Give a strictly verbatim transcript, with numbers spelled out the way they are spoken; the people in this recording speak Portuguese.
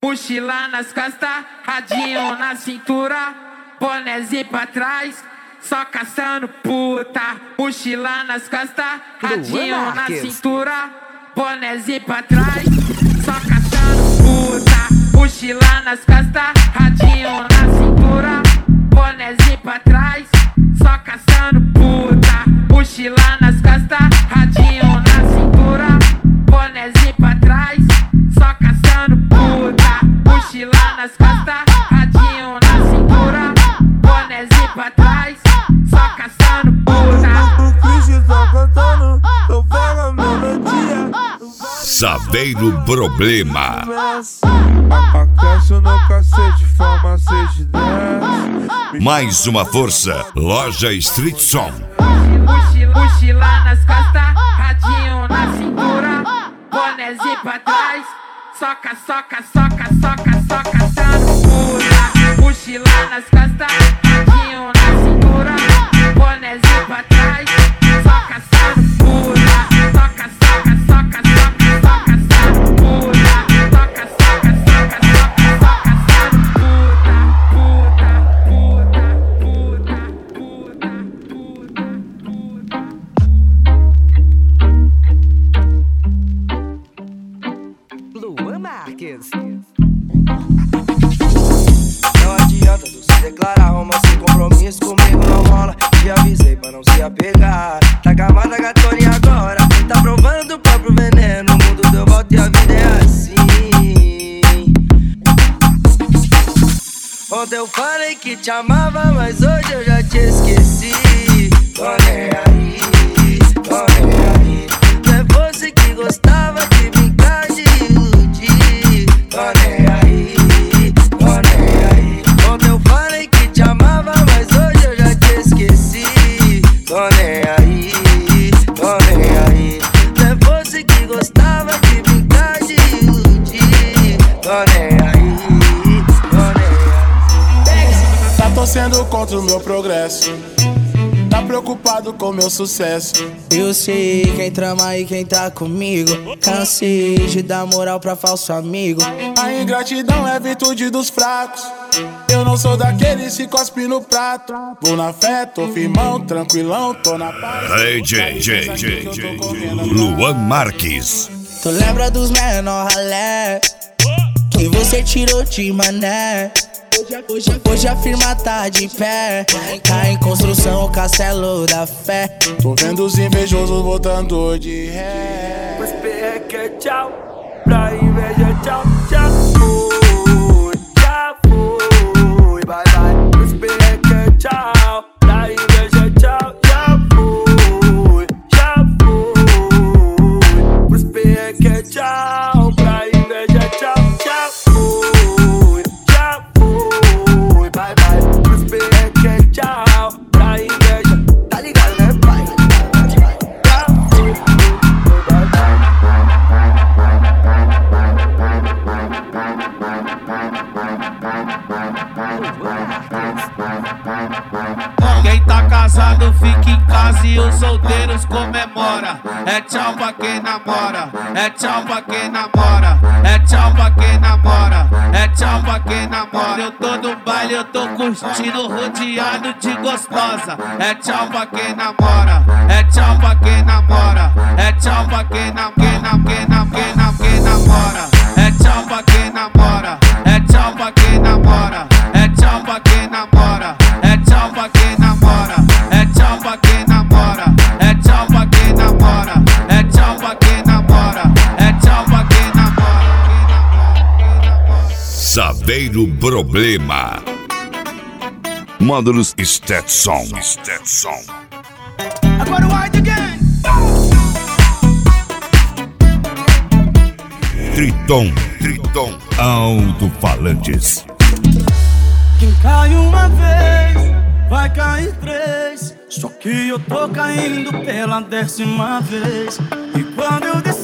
mochila nas costas, radinho na cintura, bonézinho pra trás, só caçando puta. Mochila nas costas, radinho na cintura, bonézinho pra trás, só caçando puta. Mochila nas costas, radinho na cintura, bonézinho pra trás, só caçando puta. Mochila nas costas, radinho na cintura, bonézinho pra trás, só caçando puta. Mochila nas costas, radinho na cintura, bonézinho pra trás, só caçando puta. O Chris tá cantando, eu pego a melodia. Saveiro Problema. Aquece no cacete, farmacete dez. Mais uma força, Loja Street Som. Mochila, mochila nas costas, radinho na cintura, bonézinho pra trás, soca, soca, soca, soca, soca, caçando puta. Mochila nas costas, radinho na cintura, bonézinho pra trás, só caçando puta. Soca, soca, soca, soca, só caçando puta. Soca, soca, soca, soca, só caçando puta. Puta, puta, puta, puta, puta. Luan Marques. Não adianta tu se declarar, romance sem compromisso comigo não rola. Te avisei pra não se apegar. Tá gamada gatona agora, tá provando o próprio veneno. O mundo deu volta e a vida é assim. Ontem eu falei que te amava, mas hoje eu já te esqueci. Tô nem aí, tô nem aí. Não é você que gostava de brincar de iludir. Tô nem aí, tô nem aí. Ontem eu falei que te amava, mas hoje eu já te esqueci. Tô nem aí, tô nem aí. Não é você que gostava de brincar de iludir. Tô nem aí, tô nem aí. Tá torcendo contra o meu progresso, tá preocupado com meu sucesso. Eu sei quem trama e quem tá comigo. Cansei de dar moral pra falso amigo. A ingratidão é virtude dos fracos. Eu não sou daqueles que cospe no prato. Vou na fé, tô firmão, tranquilão, tô na paz. Hey, J, J, J, J, Luan Marques. Tu lembra dos menor ralé que você tirou de mané? Hoje, hoje a firma tá de pé, tá em construção o castelo da fé. Tô vendo os invejosos voltando de ré. Mas perreque é tchau, pra inveja tchau, tchau. Fui, já fui, bye bye. Mas perreque é tchau, pra inveja tchau, já fui, já fui. Mas perreque é tchau, pra inveja tchau, tchau. Fui, já fui, bye bye. Mas perreque é tchau, pra inveja, tá ligado né pai? Já fui, bye bye. Quem tá casado fica em casa e os solteiros comemora. É tchau pra quem namora, é tchau pra quem namora, é tchau pra quem namora, é tchau pra quem namora. Eu tô no baile, eu tô curtindo, rodeado de gostosa. É tchau pra quem namora, é tchau pra quem namora, é tchau pra quem nam, quem nam, quem nam, quem nam, quem namora. É tchau pra quem namora, é tchau pra quem namora, é tchau pra quem namora, é tchau pra quem namora, é tchau pra quem namora, é tchau pra quem namora, é tchau pra quem namora, é tchau pra quem namora. Saveiro Problema. Módulos Stetson. Stetson. Agora o White again. Triton. Triton. Alto-falantes. Quem cai uma vez, vai cair três. Só que eu tô caindo pela décima vez. E quando eu